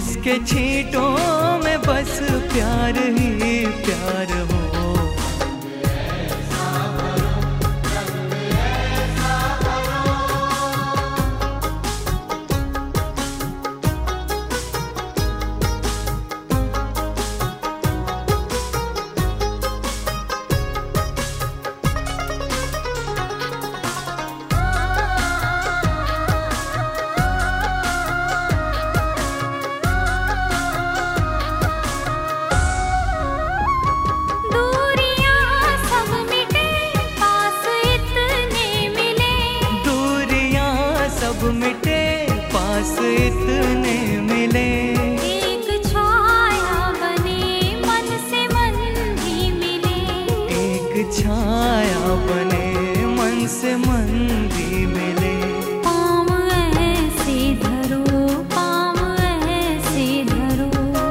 जिसके छींटों में बस प्यार ही प्यार हो। सब मिटे पास इतने मिले, एक छाया बने मन से मन भी मिले, एक छाया बने मन से मन भी मिले। पाँव ऐसे धरो, पाँव ऐसे धरो,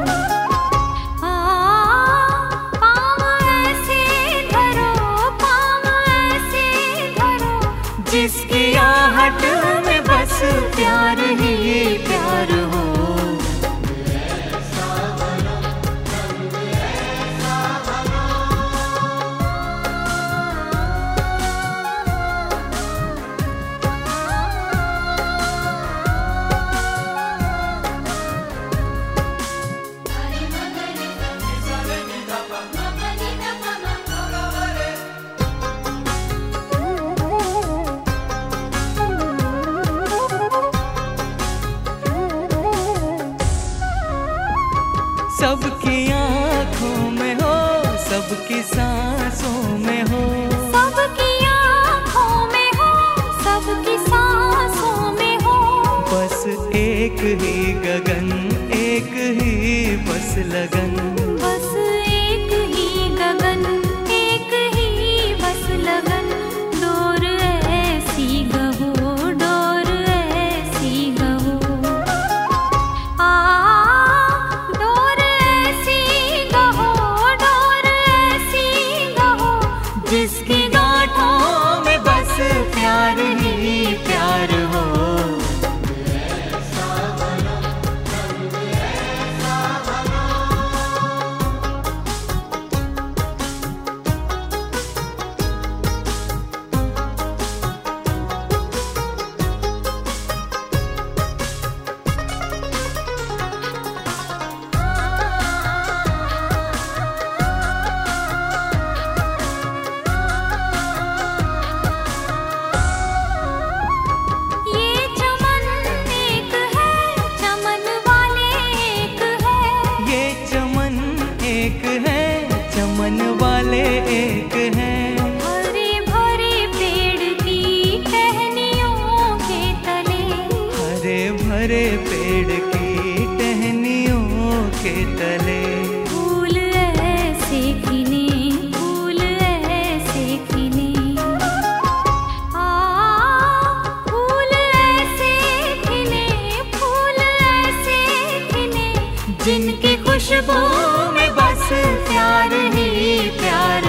पाँव ऐसे धरो, पाँव ऐसे धरो, जिसकी आहट में बस प्यार ही प्यार हो। सबकी आँखों में हो, सबकी सांसों में हो, सबकी आँखों में हो, सबकी सांसों में हो, बस एक ही गगन, एक ही बस लगन, बस एक ही गगन, एक ही बस लगन। डोर ऐसी गहो, डोर ऐसी गहो, जिसकी गांठों में बस प्यार ही प्यार हो। चमन वाले एक हैं, हरे भरे पेड़ की टहनियों के तले, हरे भरे पेड़ की टहनियों के तले, फूल ऐसे खिले, फूल ऐसे खिले, फूल ऐसे खिले, फूल ऐसे खिले, जिनकी खुशबू में बस प्यार ही प्यार